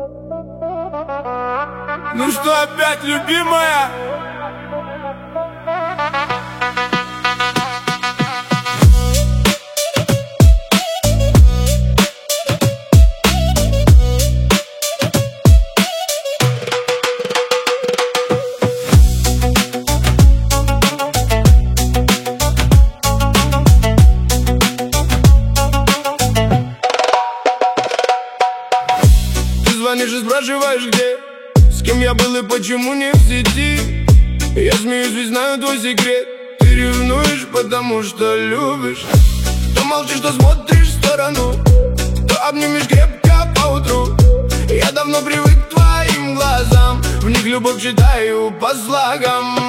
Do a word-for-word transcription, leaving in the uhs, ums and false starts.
Ну что опять, любимая? Звонишь и спрашиваешь, где, с кем я был и почему не в сети. Я смеюсь, ведь знаю твой секрет. Ты ревнуешь, потому что любишь. То молчишь, то смотришь в сторону, то обнимешь крепко поутру. Я давно привык к твоим глазам, в них любовь читаю по слогам.